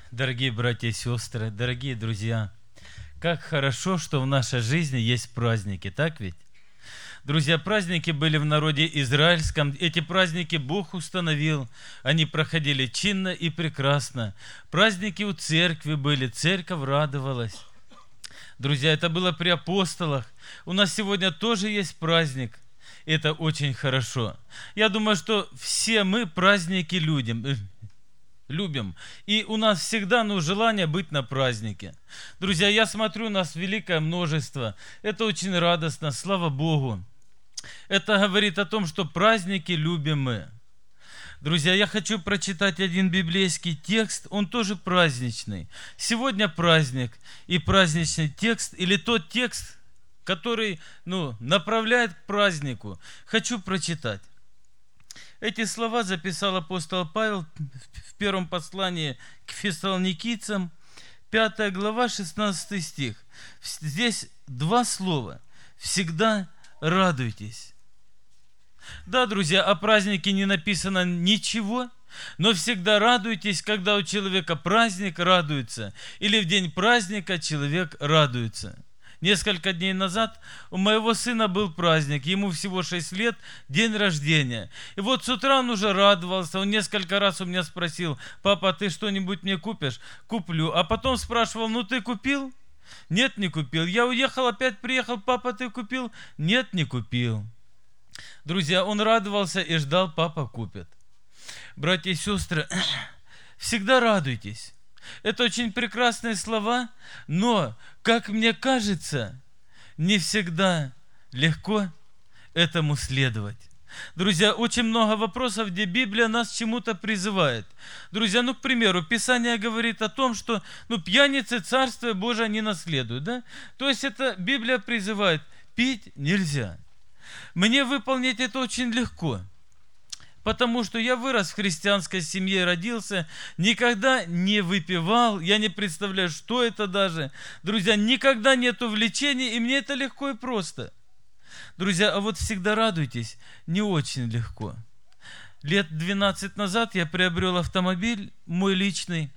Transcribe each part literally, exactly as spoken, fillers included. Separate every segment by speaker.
Speaker 1: Дорогие братья и сестры, дорогие друзья, как хорошо, что в нашей жизни есть праздники, так ведь? Друзья, праздники были в народе израильском, эти праздники Бог установил, они проходили чинно и прекрасно. Праздники у церкви были, церковь радовалась. Друзья, это было при апостолах. У нас сегодня тоже есть праздник. Это очень хорошо. Я думаю, что все мы праздники людям. Любим. И у нас всегда ну, желание быть на празднике. Друзья, я смотрю, у нас великое множество. Это очень радостно, слава Богу. Это говорит о том, что праздники любим мы. Друзья, я хочу прочитать один библейский текст, он тоже праздничный. Сегодня праздник и праздничный текст, или тот текст, который ну, направляет к празднику. Хочу прочитать. Эти слова записал апостол Павел в первом послании к фессалоникийцам, пятая глава, шестнадцатый стих. Здесь два слова. «Всегда радуйтесь». Да, друзья, о празднике не написано ничего, но всегда радуйтесь, когда у человека праздник, радуется. Или в день праздника человек радуется. Несколько дней назад у моего сына был праздник, ему всего шесть лет, день рождения. И вот с утра он уже радовался, он несколько раз у меня спросил: «Папа, ты что-нибудь мне купишь?» «Куплю». А потом спрашивал: «Ну ты купил?» «Нет, не купил». Я уехал, опять приехал: «Папа, ты купил?» «Нет, не купил». Друзья, он радовался и ждал: папа купит. Братья и сестры, всегда радуйтесь. Это очень прекрасные слова, но, как мне кажется, не всегда легко этому следовать. Друзья, очень много вопросов, где Библия нас чему-то призывает. Друзья, ну, к примеру, Писание говорит о том, что ну, пьяницы Царствие Божие не наследуют. Да? То есть это Библия призывает: пить нельзя. Мне выполнить это очень легко. Потому что я вырос в христианской семье, родился, никогда не выпивал, я не представляю, что это даже. Друзья, никогда нет увлечений, и мне это легко и просто. Друзья, а вот всегда радуйтесь, не очень легко. Лет двенадцать назад я приобрел автомобиль, мой личный.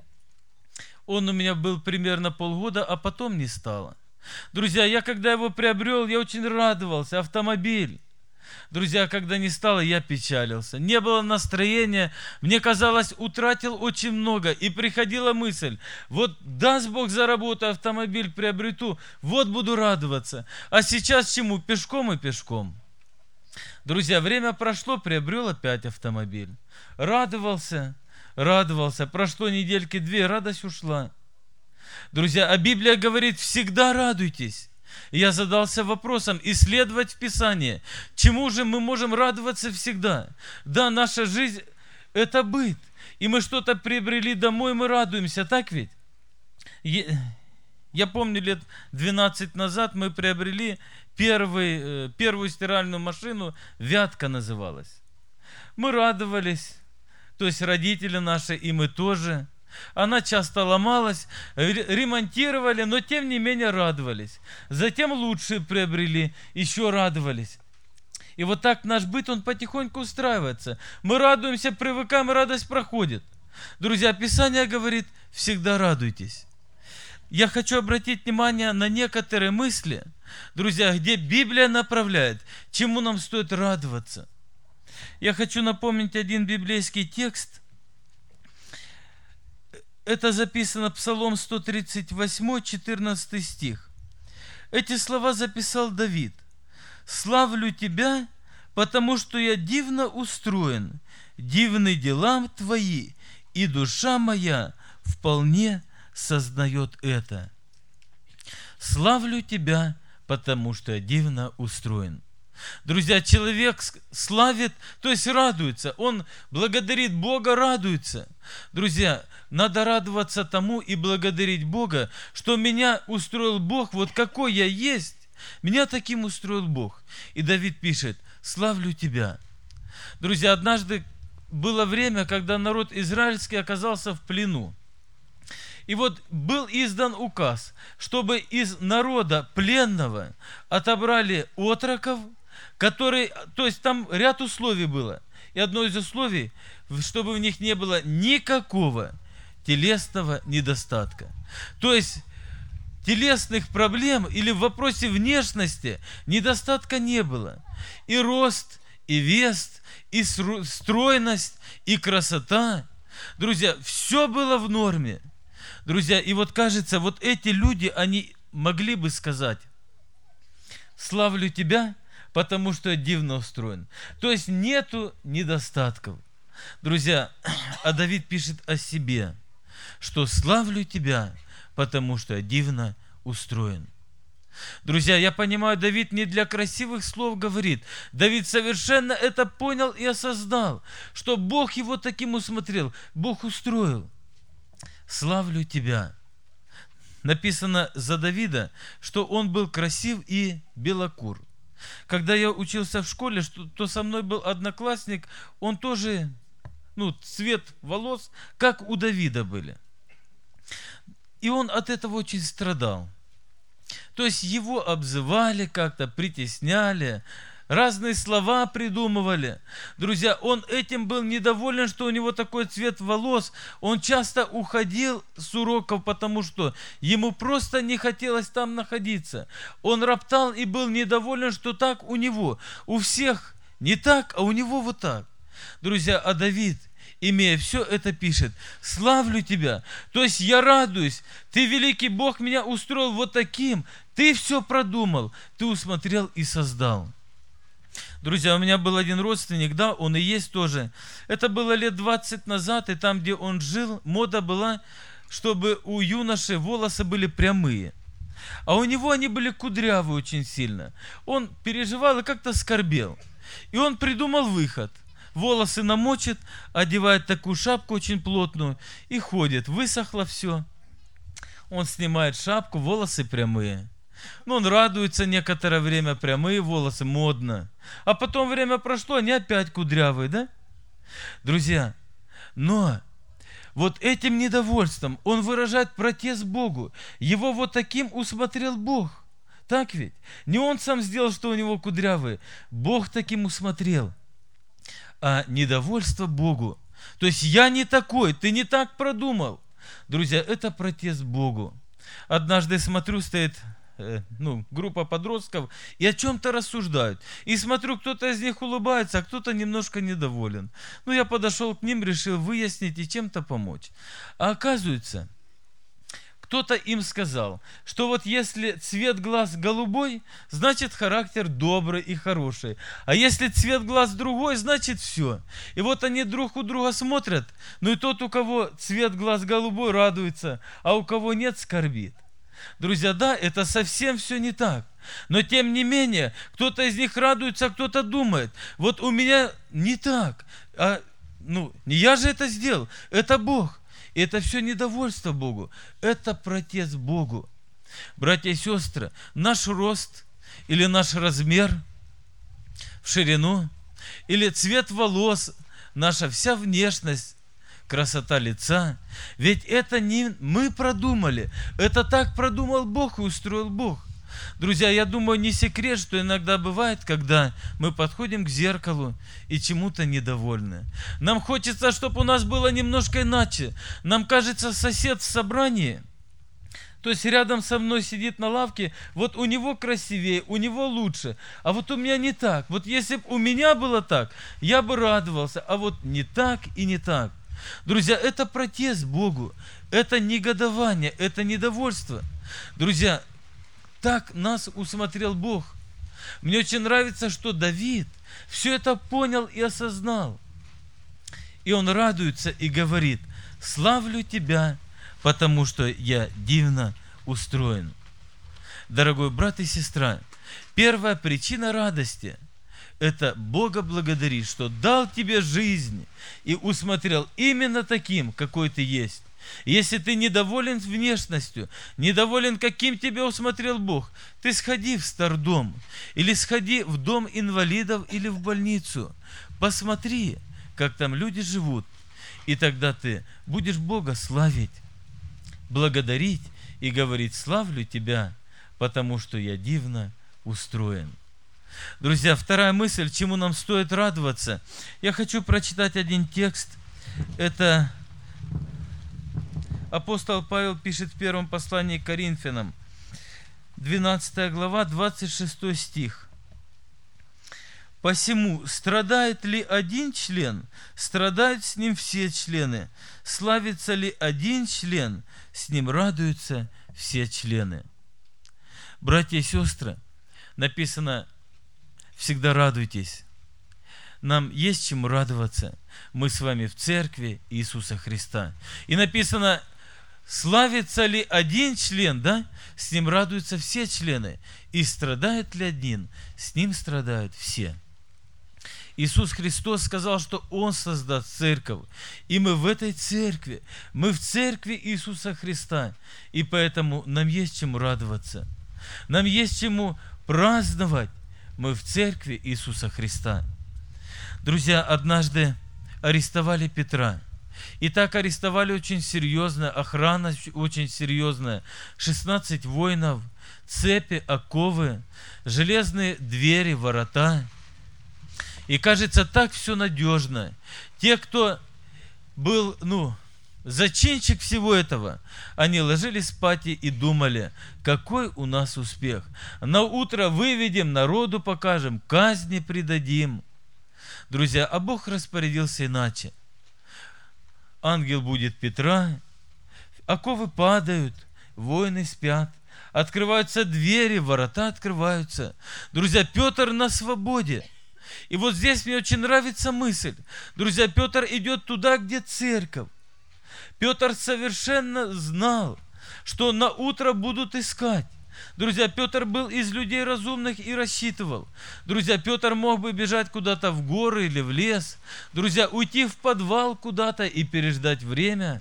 Speaker 1: Он у меня был примерно полгода, а потом не стало. Друзья, я когда его приобрел, я очень радовался, автомобиль. Друзья, когда не стало, я печалился. Не было настроения. Мне казалось, утратил очень много. И приходила мысль: вот даст Бог заработаю, автомобиль приобрету, вот буду радоваться. А сейчас чему? Пешком и пешком. Друзья, время прошло, приобрел опять автомобиль. Радовался, радовался. Прошло недельки две, радость ушла. Друзья, а Библия говорит: всегда радуйтесь. Я задался вопросом исследовать в Писании. Чему же мы можем радоваться всегда? Да, наша жизнь – это быт. И мы что-то приобрели домой, мы радуемся, так ведь? Я помню, лет двенадцать назад мы приобрели первый, первую стиральную машину, «Вятка» называлась. Мы радовались, то есть родители наши, и мы тоже. Она часто ломалась, ремонтировали, но тем не менее радовались. Затем лучшие приобрели, еще радовались. И вот так наш быт, он потихоньку устраивается. Мы радуемся, привыкаем, и радость проходит. Друзья, Писание говорит: всегда радуйтесь. Я хочу обратить внимание на некоторые мысли, друзья, где Библия направляет, чему нам стоит радоваться. Я хочу напомнить один библейский текст. Это записано Псалом сто тридцать восемь, четырнадцатый стих. Эти слова записал Давид. «Славлю Тебя, потому что я дивно устроен, дивны делам Твои, и душа моя вполне сознает это». Славлю Тебя, потому что я дивно устроен. Друзья, человек славит, то есть радуется. Он благодарит Бога, радуется. Друзья, надо радоваться тому и благодарить Бога, что меня устроил Бог, вот какой я есть. Меня таким устроил Бог. И Давид пишет: «Славлю Тебя». Друзья, однажды было время, когда народ израильский оказался в плену. И вот был издан указ, чтобы из народа пленного отобрали отроков, которые, то есть там ряд условий было. И одно из условий, чтобы в них не было никакого телесного недостатка. То есть телесных проблем или в вопросе внешности недостатка не было. И рост, и вес, и стройность, и красота. Друзья, все было в норме. Друзья, и вот кажется, вот эти люди, они могли бы сказать: славлю Тебя, потому что я дивно устроен. То есть нету недостатков. Друзья, а Давид пишет о себе, что славлю Тебя, потому что я дивно устроен. Друзья, я понимаю, Давид не для красивых слов говорит. Давид совершенно это понял и осознал, что Бог его таким усмотрел, Бог устроил. Славлю Тебя. Написано за Давида, что он был красив и белокур. Когда я учился в школе, что, то со мной был одноклассник, он тоже, ну, цвет волос, как у Давида были. И он от этого очень страдал. То есть его обзывали как-то, притесняли, разные слова придумывали. Друзья, он этим был недоволен, что у него такой цвет волос. Он часто уходил с уроков, потому что ему просто не хотелось там находиться. Он роптал и был недоволен, что так у него. У всех не так, а у него вот так. Друзья, а Давид, имея все это, пишет: славлю Тебя. То есть я радуюсь. Ты, великий Бог, меня устроил вот таким. Ты все продумал. Ты усмотрел и создал. Друзья, у меня был один родственник, да, он и есть тоже. Это было лет двадцать назад, и там, где он жил, мода была, чтобы у юноши волосы были прямые. А у него они были кудрявые очень сильно. Он переживал и как-то скорбел. И он придумал выход. Волосы намочит, одевает такую шапку очень плотную и ходит. Высохло все. Он снимает шапку, волосы прямые. Ну, он радуется некоторое время, прямые волосы, модно. А потом время прошло, они опять кудрявые, да? Друзья, но вот этим недовольством он выражает протест Богу. Его вот таким усмотрел Бог. Так ведь? Не он сам сделал, что у него кудрявые. Бог таким усмотрел. А недовольство Богу. То есть я не такой, ты не так продумал. Друзья, это протест Богу. Однажды смотрю, стоит э, ну, группа подростков и о чем-то рассуждают. И смотрю, кто-то из них улыбается, а кто-то немножко недоволен. Ну, я подошел к ним, решил выяснить и чем-то помочь. А оказывается, кто-то им сказал, что вот если цвет глаз голубой, значит характер добрый и хороший. А если цвет глаз другой, значит все. И вот они друг у друга смотрят, ну и тот, у кого цвет глаз голубой, радуется, а у кого нет, скорбит. Друзья, да, это совсем все не так. Но тем не менее, кто-то из них радуется, а кто-то думает, вот у меня не так. А, ну, не я же это сделал, это Бог. И это все недовольство Богу. Это протест Богу. Братья и сестры, наш рост или наш размер в ширину, или цвет волос, наша вся внешность, красота лица, ведь это не мы продумали. Это так продумал Бог и устроил Бог. Друзья, я думаю, не секрет, что иногда бывает, когда мы подходим к зеркалу и чему-то недовольны. Нам хочется, чтобы у нас было немножко иначе. Нам кажется, сосед в собрании, то есть рядом со мной сидит на лавке, вот у него красивее, у него лучше, а вот у меня не так. Вот если бы у меня было так, я бы радовался, а вот не так и не так. Друзья, это протест Богу, это негодование, это недовольство. Друзья, так нас усмотрел Бог. Мне очень нравится, что Давид все это понял и осознал. И он радуется и говорит: славлю Тебя, потому что я дивно устроен. Дорогой брат и сестра, первая причина радости – это Бога благодарить, что дал тебе жизнь и усмотрел именно таким, какой ты есть. Если ты недоволен внешностью, недоволен, каким тебя усмотрел Бог, ты сходи в стардом, или сходи в дом инвалидов, или в больницу. Посмотри, как там люди живут, и тогда ты будешь Бога славить, благодарить и говорить: славлю Тебя, потому что я дивно устроен. Друзья, вторая мысль, чему нам стоит радоваться. Я хочу прочитать один текст. Это апостол Павел пишет в первом послании к Коринфянам, двенадцатая глава, двадцать шестой стих. «Посему, страдает ли один член, страдают с ним все члены. Славится ли один член, с ним радуются все члены». Братья и сестры, написано: всегда радуйтесь. Нам есть чему радоваться. Мы с вами в церкви Иисуса Христа. И написано: славится ли один член, да? С ним радуются все члены. И страдает ли один, с ним страдают все. Иисус Христос сказал, что Он создаст церковь. И мы в этой церкви, мы в церкви Иисуса Христа. И поэтому нам есть чему радоваться. Нам есть чему праздновать. Мы в церкви Иисуса Христа. Друзья, однажды арестовали Петра. И так арестовали очень серьезно, охрана очень серьезная. шестнадцать воинов, цепи, оковы, железные двери, ворота. И кажется, так все надежно. Те, кто был, ну, зачинщик всего этого, они ложились спать и думали, какой у нас успех. На утро выведем, народу покажем, казни предадим. Друзья, а Бог распорядился иначе. Ангел будет Петра, оковы падают, воины спят, открываются двери, ворота открываются. Друзья, Петр на свободе. И вот здесь мне очень нравится мысль. Друзья, Петр идет туда, где церковь. Петр совершенно знал, что на утро будут искать. Друзья, Петр был из людей разумных и рассчитывал. Друзья, Петр мог бы бежать куда-то в горы или в лес. Друзья, уйти в подвал куда-то и переждать время.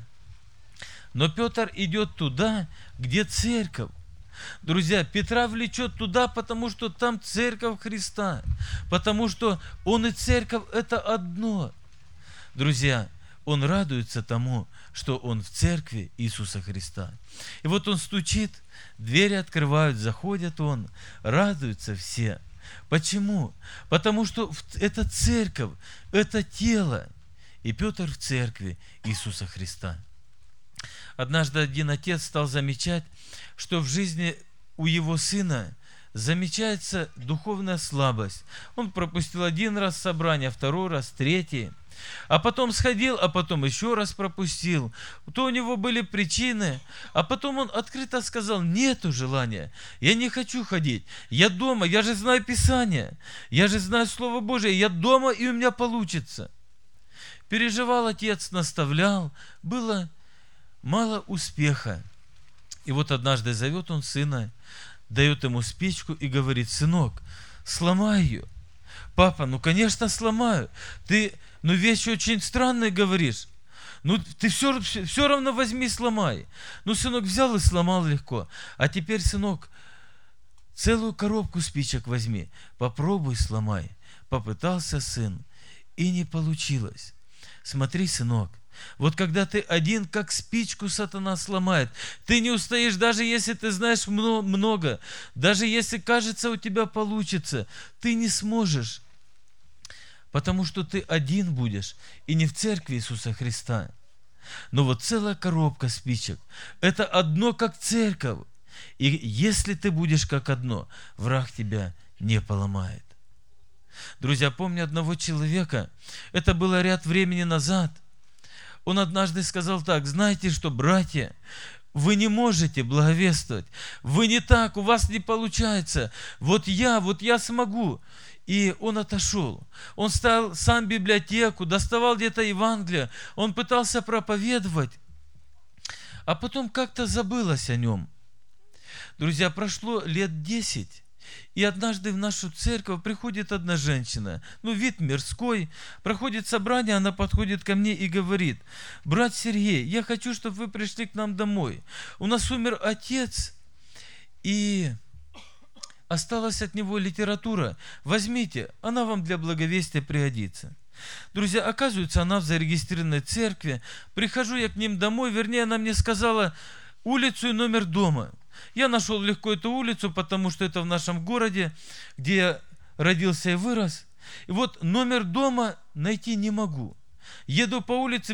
Speaker 1: Но Петр идет туда, где церковь. Друзья, Петра влечет туда, потому что там церковь Христа. Потому что он и церковь – это одно. Друзья, он радуется тому, что он в церкви Иисуса Христа. И вот он стучит, двери открывают, заходят он, радуются все. Почему? Потому что это церковь, это тело. И Петр в церкви Иисуса Христа. Однажды один отец стал замечать, что в жизни у его сына замечается духовная слабость. Он пропустил один раз собрание, второй раз, третий. А потом сходил, а потом еще раз пропустил. То у него были причины. А потом он открыто сказал: нету желания. Я не хочу ходить. Я дома, я же знаю Писание. Я же знаю Слово Божие. Я дома, и у меня получится. Переживал отец, наставлял. Было мало успеха. И вот однажды зовет он сына, дает ему спичку и говорит: сынок, сломай ее. Папа, ну конечно сломаю. Ты, ну вещи очень странные говоришь. Ну ты все, все равно возьми, сломай. Ну сынок взял и сломал легко. А теперь, сынок, целую коробку спичек возьми. Попробуй сломай. Попытался сын, и не получилось. Смотри, сынок, вот когда ты один, как спичку сатана сломает, ты не устоишь, даже если ты знаешь много, даже если кажется у тебя получится, ты не сможешь, потому что ты один будешь, и не в церкви Иисуса Христа. Но вот целая коробка спичек, это одно как церковь, и если ты будешь как одно, враг тебя не поломает. Друзья, помню одного человека, это было ряд времени назад. Он однажды сказал так: знаете что, братья, вы не можете благовествовать, вы не так, у вас не получается, вот я, вот я смогу. И он отошел, он стал сам в библиотеку, доставал где-то Евангелие, он пытался проповедовать, а потом как-то забылось о нем. Друзья, прошло лет десять, и однажды в нашу церковь приходит одна женщина, ну вид мирской, проходит собрание, она подходит ко мне и говорит: брат Сергей, я хочу, чтобы вы пришли к нам домой. У нас умер отец, и осталась от него литература. Возьмите, она вам для благовестия пригодится. Друзья, оказывается, она в зарегистрированной церкви. Прихожу я к ним домой, вернее, она мне сказала улицу и номер дома. Я нашел легко эту улицу, потому что это в нашем городе, где я родился и вырос. И вот номер дома найти не могу. Еду по улице,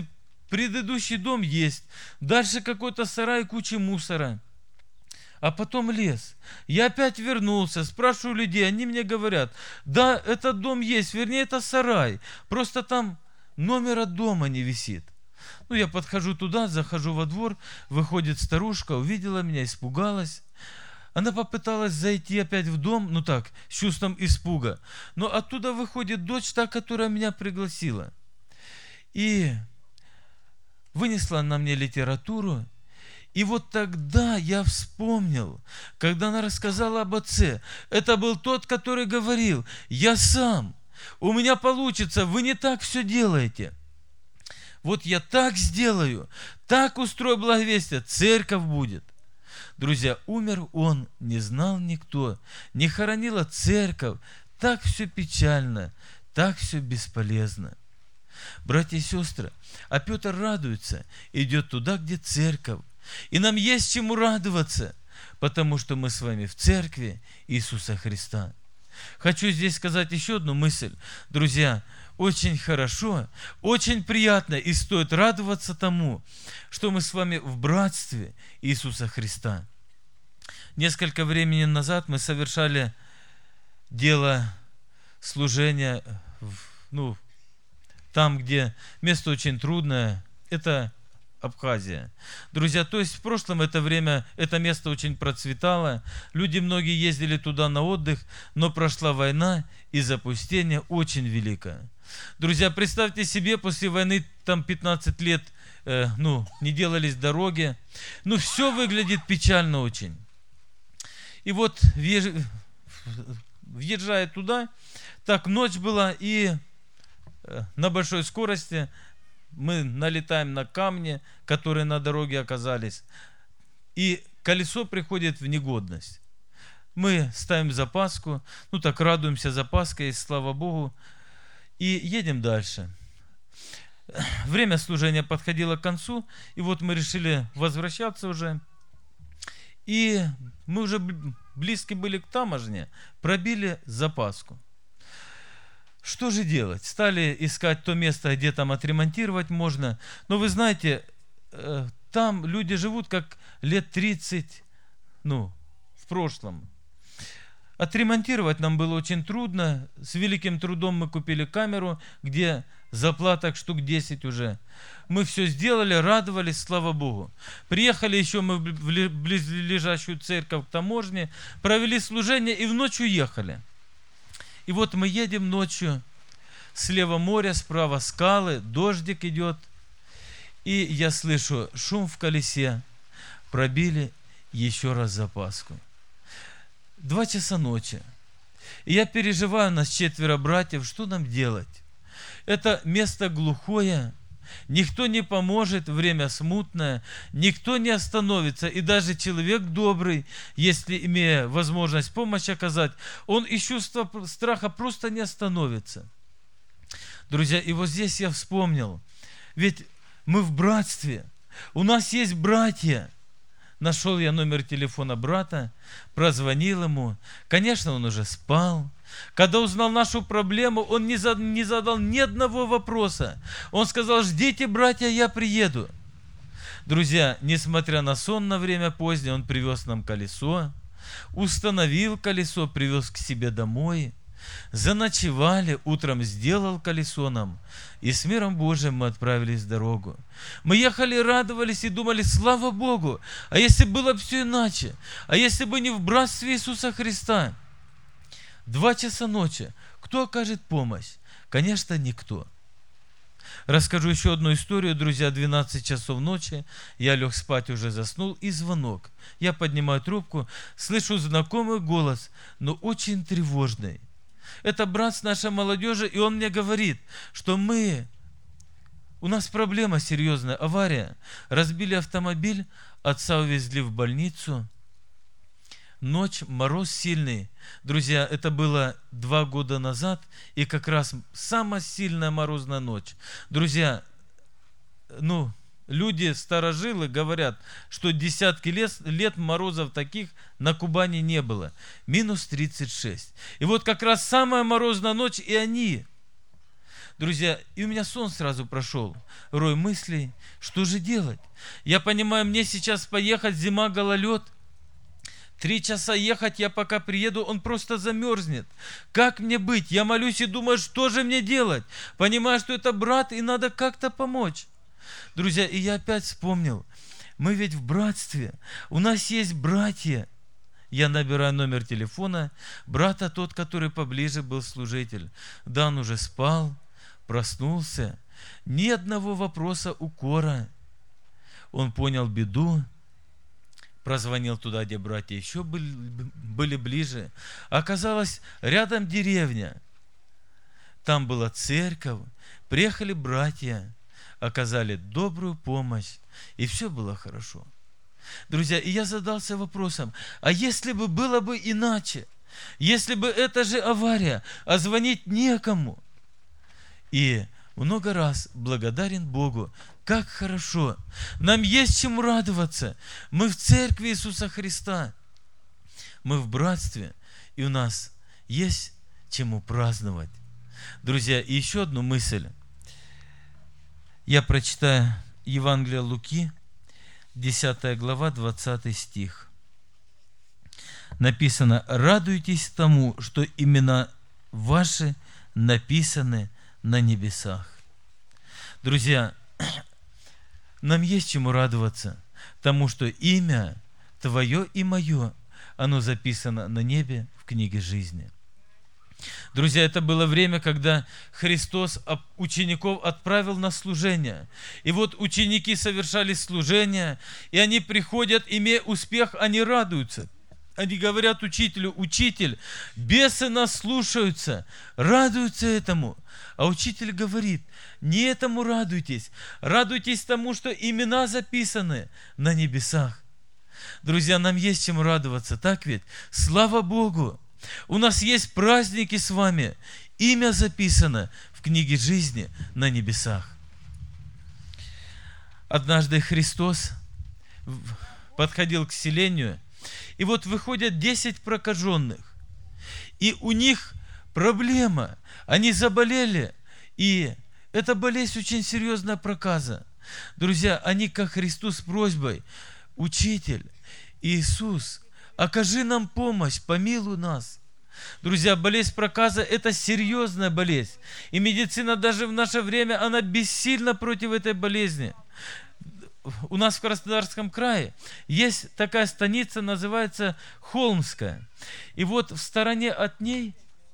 Speaker 1: предыдущий дом есть, дальше какой-то сарай, куча мусора. А потом лес. Я опять вернулся, спрашиваю людей, они мне говорят, да, этот дом есть, вернее, это сарай, просто там номера дома не висит. Ну, я подхожу туда, захожу во двор, выходит старушка, увидела меня, испугалась. Она попыталась зайти опять в дом, ну так, с чувством испуга. Но оттуда выходит дочь, та, которая меня пригласила. И вынесла она мне литературу. И вот тогда я вспомнил, когда она рассказала об отце. Это был тот, который говорил, я сам, у меня получится, вы не так все делаете. Вот я так сделаю, так устрою благовестие, церковь будет. Друзья, умер он, не знал никто, не хоронила церковь, так все печально, так все бесполезно. Братья и сестры, а Петр радуется, идет туда, где церковь. И нам есть чему радоваться, потому что мы с вами в церкви Иисуса Христа. Хочу здесь сказать еще одну мысль. Друзья, очень хорошо, очень приятно и стоит радоваться тому, что мы с вами в братстве Иисуса Христа. Несколько времени назад мы совершали дело служения, ну, там, где место очень трудное, это Абхазия. Друзья, то есть в прошлом это время, это место очень процветало, люди многие ездили туда на отдых, но прошла война и запустение очень великое. Друзья, представьте себе, после войны там пятнадцать лет, э, ну, не делались дороги, ну, все выглядит печально очень. И вот, въезжая туда, так ночь была, и э, на большой скорости мы налетаем на камни, которые на дороге оказались, и колесо приходит в негодность. Мы ставим запаску, ну так радуемся запаской, слава Богу, и едем дальше. Время служения подходило к концу, и вот мы решили возвращаться уже, и мы уже близки были к таможне, пробили запаску. Что же делать? Стали искать то место, где там отремонтировать можно. Но вы знаете, там люди живут как лет тридцать, ну, в прошлом. Отремонтировать нам было очень трудно. С великим трудом мы купили камеру, где заплаток штук десять уже. Мы все сделали, радовались, слава Богу. Приехали еще мы в близлежащую церковь к таможне, провели служение и в ночь уехали. И вот мы едем ночью, слева море, справа скалы, дождик идет, и я слышу шум в колесе, пробили еще раз запаску. Два часа ночи. И я переживаю, нас четверо братьев, что нам делать? Это место глухое, никто не поможет, время смутное, никто не остановится, и даже человек добрый, если имея возможность помощь оказать, он из чувства страха просто не остановится. Друзья, и вот здесь я вспомнил, ведь мы в братстве, у нас есть братья. Нашел я номер телефона брата, прозвонил ему. Конечно, он уже спал. Когда узнал нашу проблему, он не задал ни одного вопроса. Он сказал: ждите, братья, я приеду. Друзья, несмотря на сон на время позднее, он привез нам колесо, установил колесо, привез к себе домой. Заночевали, утром сделал колесо нам, и с миром Божиим мы отправились в дорогу. Мы ехали, радовались и думали: слава Богу, а если было бы все иначе? А если бы не в братстве Иисуса Христа? Два часа ночи. Кто окажет помощь? Конечно, никто. Расскажу еще одну историю, друзья. двенадцать часов ночи, я лег спать, уже заснул, и звонок. Я поднимаю трубку, слышу знакомый голос, но очень тревожный. Это брат с нашей молодежи, и он мне говорит, что мы, у нас проблема серьезная, авария. Разбили автомобиль, отца увезли в больницу. Ночь, мороз сильный. Друзья, это было два года назад, и как раз самая сильная морозная ночь. Друзья, ну, люди, старожилы говорят, что десятки лет, лет морозов таких на Кубани не было. Минус тридцать шесть. И вот как раз самая морозная ночь, и они. Друзья, и у меня сон сразу прошел. Рой мыслей, что же делать? Я понимаю, мне сейчас поехать, зима, гололед. Три часа ехать, я пока приеду, он просто замерзнет. Как мне быть? Я молюсь и думаю, что же мне делать? Понимаю, что это брат, и надо как-то помочь. Друзья, и я опять вспомнил, мы ведь в братстве, у нас есть братья. Я набираю номер телефона брата, тот, который поближе был служитель. Да, он уже спал, проснулся. Ни одного вопроса, укора. Он понял беду, прозвонил туда, где братья еще были, были ближе. Оказалось, рядом деревня. Там была церковь, приехали братья, оказали добрую помощь, и все было хорошо. Друзья, и я задался вопросом, а если бы было бы иначе? Если бы это же авария, а звонить некому? И много раз благодарен Богу, как хорошо. Нам есть чему радоваться. Мы в церкви Иисуса Христа. Мы в братстве, и у нас есть чему праздновать. Друзья, и еще одну мысль. Я прочитаю Евангелие Луки, десятая глава, двадцатый стих. Написано: «Радуйтесь тому, что имена ваши написаны на небесах». Друзья, нам есть чему радоваться, тому, что имя твое и мое, оно записано на небе в книге жизни. Друзья, это было время, когда Христос учеников отправил на служение. И вот ученики совершали служение, и они приходят, имея успех, они радуются. Они говорят учителю: «Учитель, бесы нас слушаются», радуются этому. А учитель говорит: не этому радуйтесь, радуйтесь тому, что имена записаны на небесах. Друзья, нам есть чем радоваться, так ведь? Слава Богу! У нас есть праздники с вами, имя записано в книге жизни на небесах. Однажды Христос подходил к селению, и вот выходят десять прокаженных, и у них проблема, они заболели, и эта болезнь очень серьезная проказа. Друзья, они ко Христу с просьбой: «Учитель, Иисус, окажи нам помощь, помилуй нас». Друзья, болезнь проказа – это серьезная болезнь. И медицина даже в наше время, она бессильна против этой болезни. У нас в Краснодарском крае есть такая станица, называется Холмская. И вот в стороне от ней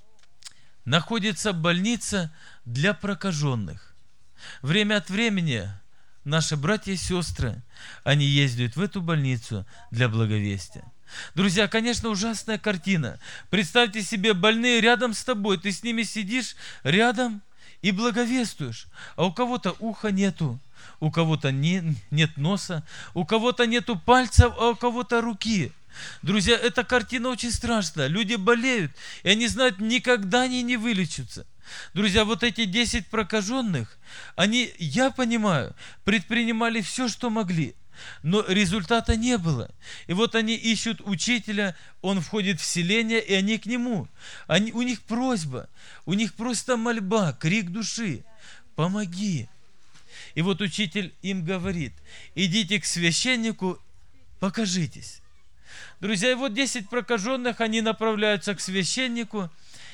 Speaker 1: находится больница для прокаженных. Время от времени наши братья и сестры, они ездят в эту больницу для благовестия. Друзья, конечно, ужасная картина. Представьте себе, больные рядом с тобой, ты с ними сидишь рядом и благовествуешь, а у кого-то уха нету, у кого-то не, нет носа, у кого-то нету пальцев, а у кого-то руки. Друзья, эта картина очень страшная. Люди болеют, и они знают, никогда они не вылечатся. Друзья, вот эти десять прокаженных, они, я понимаю, предпринимали все, что могли, но результата не было. И вот они ищут учителя, он входит в селение, и они к нему. Они, у них просьба, у них просто мольба, крик души: «Помоги». И вот учитель им говорит: идите к священнику, покажитесь. Друзья, и вот десять прокаженных, они направляются к священнику,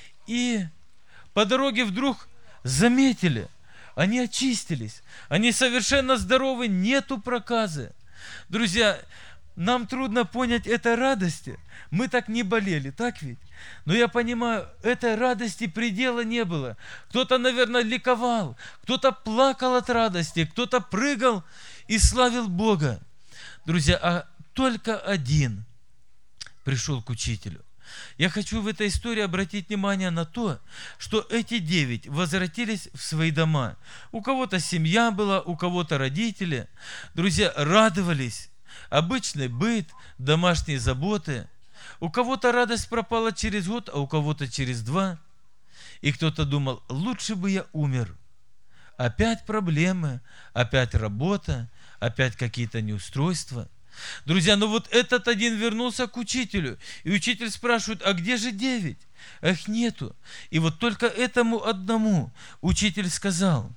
Speaker 1: и по дороге вдруг заметили, они очистились, они совершенно здоровы, нету проказы. Друзья, нам трудно понять этой радости. Мы так не болели, так ведь? Но я понимаю, этой радости предела не было. Кто-то, наверное, ликовал, кто-то плакал от радости, кто-то прыгал и славил Бога. Друзья, а только один пришел к учителю. Я хочу в этой истории обратить внимание на то, что эти девять возвратились в свои дома. У кого-то семья была, у кого-то родители. Друзья, радовались. Обычный быт, домашние заботы. У кого-то радость пропала через год, а у кого-то через два. И кто-то думал: лучше бы я умер. Опять проблемы, опять работа, опять какие-то неустройства. Друзья, но вот этот один вернулся к учителю, и учитель спрашивает: а где же девять? А их нету. И вот только этому одному учитель сказал: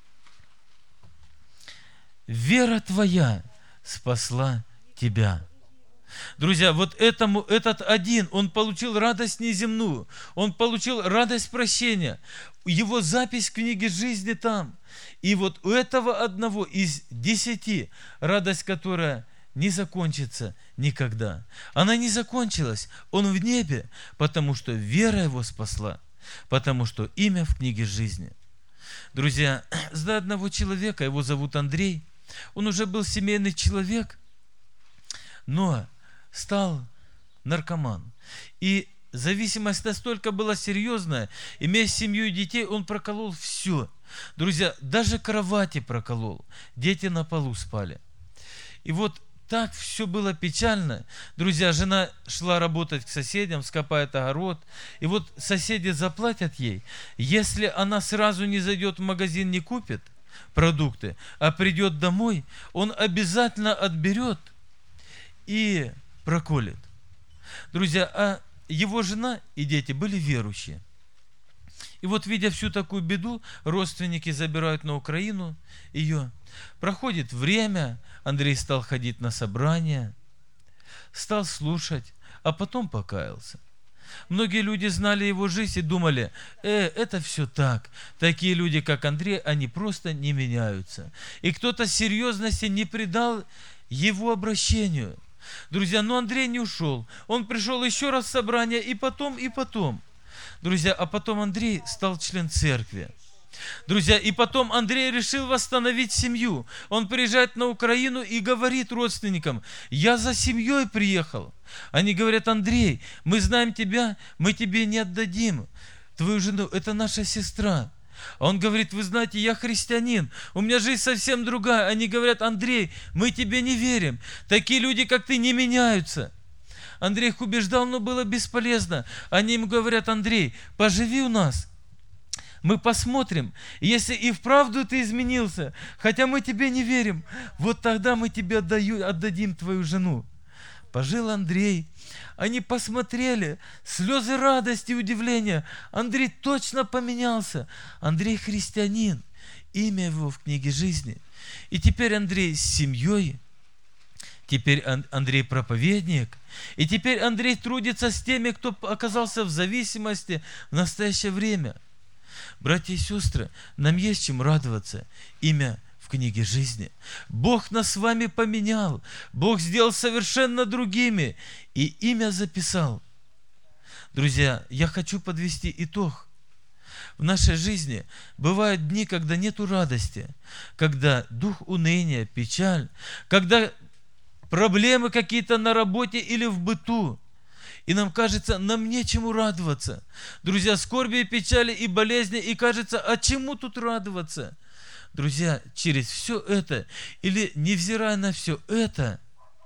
Speaker 1: вера твоя спасла тебя. Друзья, вот этому, этот один, он получил радость неземную, он получил радость прощения, его запись в книге жизни там. И вот у этого одного из десяти, радость, которая не закончится никогда. Она не закончилась, он в небе, потому что вера его спасла, потому что имя в книге жизни. Друзья, за одного человека, его зовут Андрей, он уже был семейный человек, но стал наркоман. И зависимость настолько была серьезная, имея семью и детей, он проколол все. Друзья, даже кровати проколол, дети на полу спали. И вот так все было печально. Друзья, жена шла работать к соседям, скопает огород, и вот соседи заплатят ей. Если она сразу не зайдет в магазин, не купит продукты, а придет домой, он обязательно отберет и проколет. Друзья, а его жена и дети были верующие. И вот, видя всю такую беду, родственники забирают на Украину ее. Проходит время, Андрей стал ходить на собрания, стал слушать, а потом покаялся. Многие люди знали его жизнь и думали: э, это все так. Такие люди, как Андрей, они просто не меняются. И кто-то серьезности не придал его обращению. Друзья, но Андрей не ушел. Он пришел еще раз в собрание, и потом, и потом. Друзья, а потом Андрей стал член церкви. Друзья, и потом Андрей решил восстановить семью. Он приезжает на Украину и говорит родственникам: я за семьей приехал. Они говорят: Андрей, мы знаем тебя, мы тебе не отдадим твою жену, это наша сестра. А он говорит: вы знаете, я христианин, у меня жизнь совсем другая. Они говорят: Андрей, мы тебе не верим, такие люди, как ты, не меняются. Андрей их убеждал, но было бесполезно. Они ему говорят: Андрей, поживи у нас, мы посмотрим, если и вправду ты изменился, хотя мы тебе не верим, вот тогда мы тебе отдаю, отдадим твою жену. Пожил Андрей, они посмотрели, слезы радости и удивления. Андрей точно поменялся. Андрей христианин, имя его в книге жизни. И теперь Андрей с семьей, теперь Андрей проповедник, и теперь Андрей трудится с теми, кто оказался в зависимости в настоящее время. Братья и сестры, нам есть чем радоваться. Имя в книге жизни. Бог нас с вами поменял. Бог сделал совершенно другими. И имя записал. Друзья, я хочу подвести итог. В нашей жизни бывают дни, когда нету радости, когда дух уныния, печаль, когда проблемы какие-то на работе или в быту. И нам кажется, нам нечему радоваться. Друзья, скорби, печали и болезни, и кажется, а чему тут радоваться? Друзья, через все это, или невзирая на все это,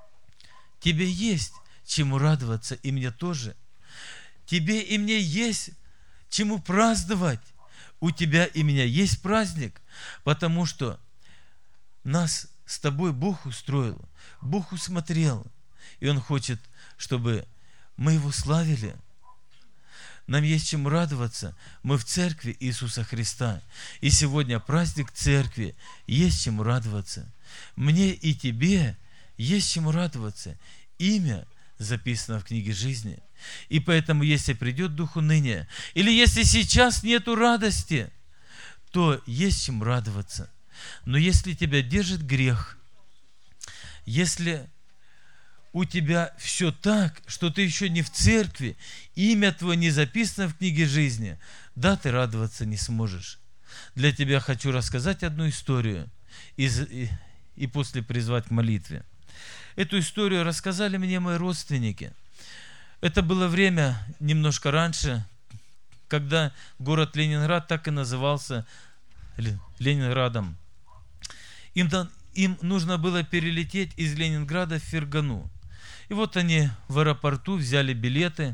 Speaker 1: тебе есть чему радоваться, и мне тоже. Тебе и мне есть чему праздновать. У тебя и меня есть праздник, потому что нас с тобой Бог устроил, Бог усмотрел, и Он хочет, чтобы мы Его славили. Нам есть чем радоваться. Мы в церкви Иисуса Христа. И сегодня праздник церкви. Есть чем радоваться. Мне и тебе есть чем радоваться. Имя записано в книге жизни. И поэтому, если придет дух уныния, или если сейчас нету радости, то есть чем радоваться. Но если тебя держит грех, если у тебя все так, что ты еще не в церкви, имя твое не записано в книге жизни, да, ты радоваться не сможешь. Для тебя хочу рассказать одну историю из, и, и после призвать к молитве. Эту историю рассказали мне мои родственники. Это было время немножко раньше, когда город Ленинград так и назывался Ленинградом. Им, им нужно было перелететь из Ленинграда в Фергану. И вот они в аэропорту взяли билеты.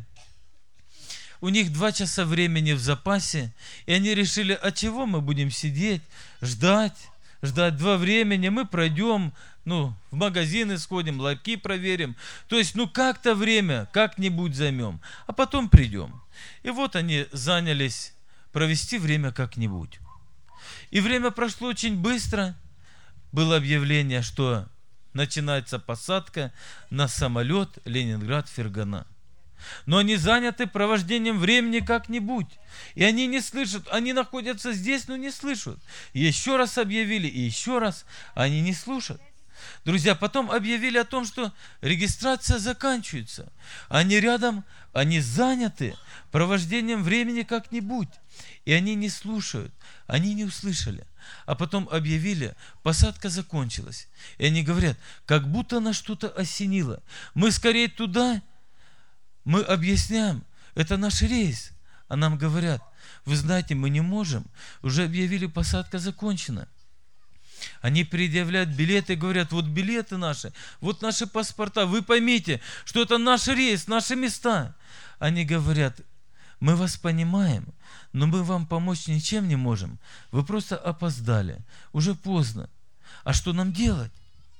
Speaker 1: У них два часа времени в запасе, и они решили: а чего мы будем сидеть, ждать, ждать два времени, мы пройдем, ну, в магазины сходим, ларьки проверим. То есть, ну, как-то время, как-нибудь займем, а потом придем. И вот они занялись провести время как-нибудь. И время прошло очень быстро. Было объявление, что начинается посадка на самолет Ленинград-Фергана. Но они заняты провождением времени как-нибудь. И они не слышат, они находятся здесь, но не слышат. И еще раз объявили, и еще раз они не слушают. Друзья, потом объявили о том, что регистрация заканчивается. Они рядом, они заняты провождением времени как-нибудь. И они не слушают, они не услышали. А потом объявили, посадка закончилась. И они говорят, как будто нас что-то осенило. Мы скорее туда, мы объясняем, это наш рейс. А нам говорят, вы знаете, мы не можем, уже объявили, посадка закончена. Они предъявляют билеты и говорят, вот билеты наши, вот наши паспорта, вы поймите, что это наш рейс, наши места. Они говорят, мы вас понимаем, но мы вам помочь ничем не можем. Вы просто опоздали, уже поздно. А что нам делать?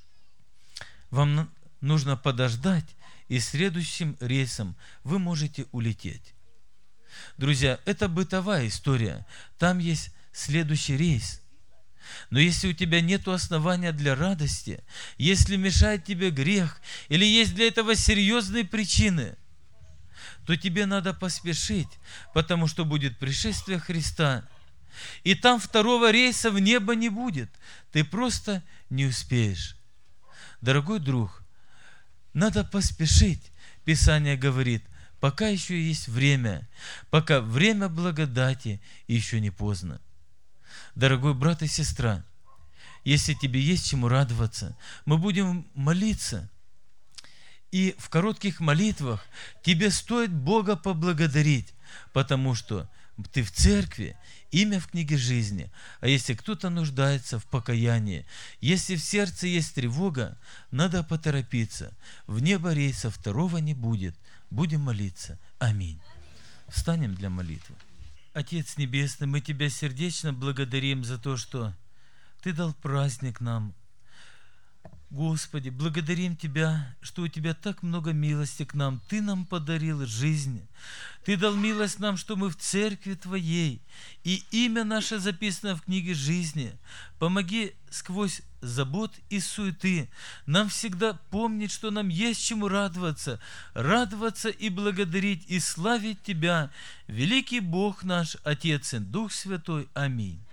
Speaker 1: Вам нужно подождать, и следующим рейсом вы можете улететь. Друзья, это бытовая история. Там есть следующий рейс. Но если у тебя нет основания для радости, если мешает тебе грех, или есть для этого серьезные причины, то тебе надо поспешить, потому что будет пришествие Христа. И там второго рейса в небо не будет. Ты просто не успеешь. Дорогой друг, надо поспешить. Писание говорит, пока еще есть время, пока время благодати, еще не поздно. Дорогой брат и сестра, если тебе есть чему радоваться, мы будем молиться. И в коротких молитвах тебе стоит Бога поблагодарить, потому что ты в церкви, имя в книге жизни. А если кто-то нуждается в покаянии, если в сердце есть тревога, надо поторопиться. В небо рейса второго не будет. Будем молиться. Аминь. Встанем для молитвы. Отец Небесный, мы Тебя сердечно благодарим за то, что Ты дал праздник нам. Господи, благодарим Тебя, что у Тебя так много милости к нам. Ты нам подарил жизнь. Ты дал милость нам, что мы в церкви Твоей. И имя наше записано в книге жизни. Помоги сквозь забот и суеты нам всегда помнить, что нам есть чему радоваться. Радоваться и благодарить, и славить Тебя. Великий Бог наш, Отец и Дух Святой. Аминь.